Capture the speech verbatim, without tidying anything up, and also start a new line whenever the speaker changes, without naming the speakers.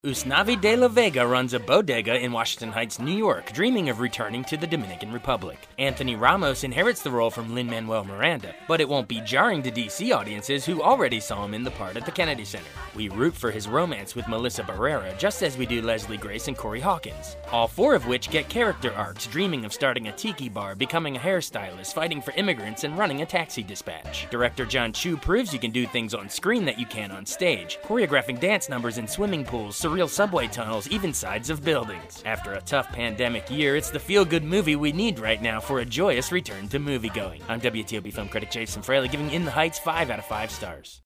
Usnavi de la Vega runs a bodega in Washington Heights, New York, dreaming of returning to the Dominican Republic. Anthony Ramos inherits the role from Lin-Manuel Miranda, but it won't be jarring to D C audiences who already saw him in the part at the Kennedy Center. We root for his romance with Melissa Barrera just as we do Leslie Grace and Corey Hawkins, all four of which get character arcs, dreaming of starting a tiki bar, becoming a hairstylist, fighting for immigrants, and running a taxi dispatch. Director John Chu proves you can do things on screen that you can on stage, choreographing dance numbers in swimming pools, surreal subway tunnels, even sides of buildings. After a tough pandemic year, it's the feel-good movie we need right now for a joyous return to moviegoing. I'm W T O P film critic Jason Fraley, giving In the Heights five out of five stars.